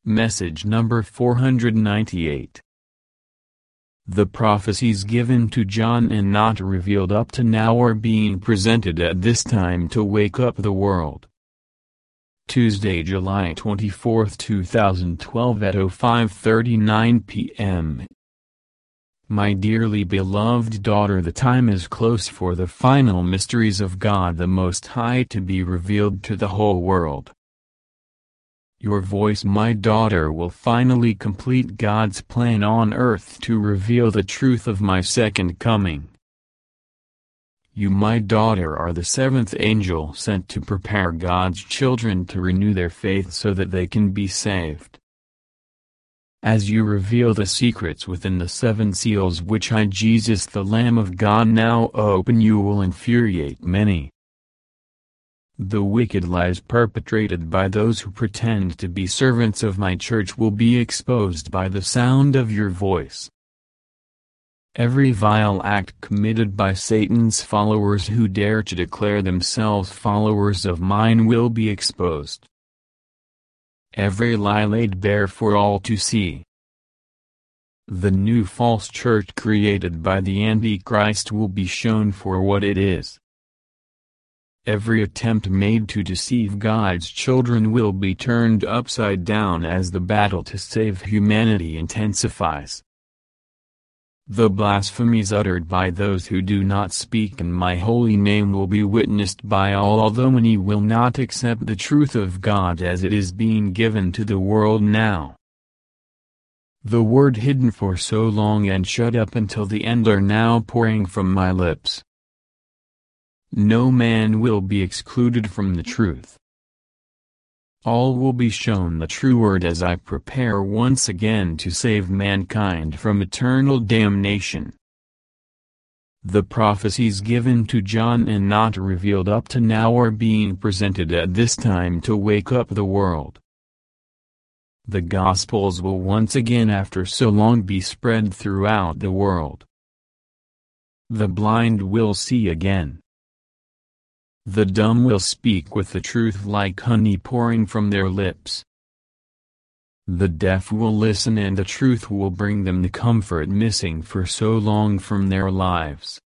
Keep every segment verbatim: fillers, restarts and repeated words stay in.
Message number four hundred ninety-eight. The prophecies given to John and not revealed up to now are being presented at this time to wake up the world. Tuesday, July twenty-fourth, two thousand twelve at oh five thirty-nine p m My dearly beloved daughter, the time is close for the final mysteries of God the Most High to be revealed to the whole world. Your voice, my daughter, will finally complete God's plan on earth to reveal the truth of my second coming. You, my daughter, are the seventh angel sent to prepare God's children to renew their faith so that they can be saved. As you reveal the secrets within the seven seals which I, Jesus the Lamb of God, now open, you will infuriate many. The wicked lies perpetrated by those who pretend to be servants of my church will be exposed by the sound of your voice. Every vile act committed by Satan's followers who dare to declare themselves followers of mine will be exposed. Every lie laid bare for all to see. The new false church created by the Antichrist will be shown for what it is. Every attempt made to deceive God's children will be turned upside down as the battle to save humanity intensifies. The blasphemies uttered by those who do not speak in my holy name will be witnessed by all, although many will not accept the truth of God as it is being given to the world now. The word hidden for so long and shut up until the end are now pouring from my lips. No man will be excluded from the truth. All will be shown the true word as I prepare once again to save mankind from eternal damnation. The prophecies given to John and not revealed up to now are being presented at this time to wake up the world. The Gospels will once again after so long be spread throughout the world. The blind will see again. The dumb will speak with the truth like honey pouring from their lips. The deaf will listen and the truth will bring them the comfort missing for so long from their lives.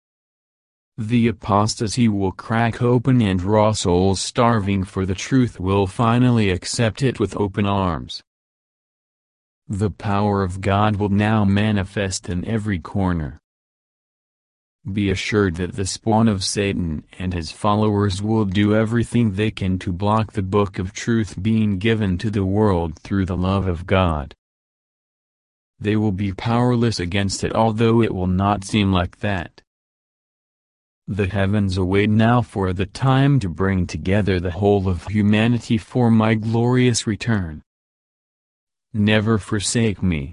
The apostasy will crack open and raw souls starving for the truth will finally accept it with open arms. The power of God will now manifest in every corner. Be assured that the spawn of Satan and his followers will do everything they can to block the book of truth being given to the world through the love of God. They will be powerless against it, although it will not seem like that. The heavens await now for the time to bring together the whole of humanity for my glorious return. Never forsake me.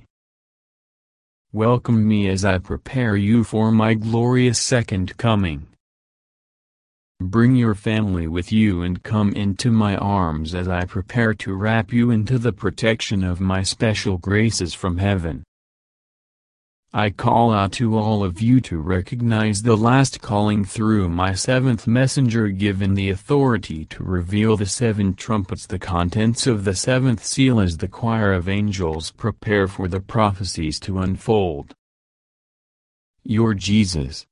Welcome me as I prepare you for my glorious second coming. Bring your family with you and come into my arms as I prepare to wrap you into the protection of my special graces from heaven. I call out to all of you to recognize the last calling through my seventh messenger, given the authority to reveal the seven trumpets, the contents of the seventh seal, as the choir of angels prepare for the prophecies to unfold. Your Jesus.